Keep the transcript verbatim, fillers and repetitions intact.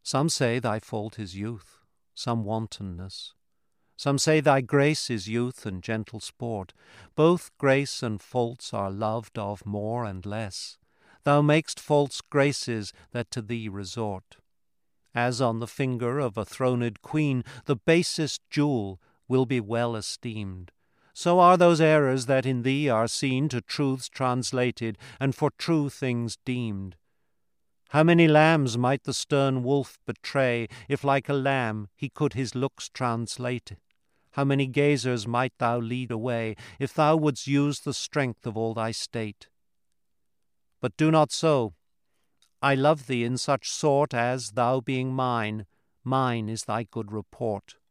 Some say thy fault is youth, some wantonness. Some say thy grace is youth and gentle sport. Both grace and faults are loved of more and less. Thou mak'st false graces that to thee resort. As on the finger of a throned queen the basest jewel will be well esteemed, so are those errors that in thee are seen to truths translated and for true things deemed. How many lambs might the stern wolf betray, if like a lamb he could his looks translate? How many gazers might thou lead away, if thou wouldst use the strength of all thy state? But do not so. I love thee in such sort as, thou being mine, mine is thy good report.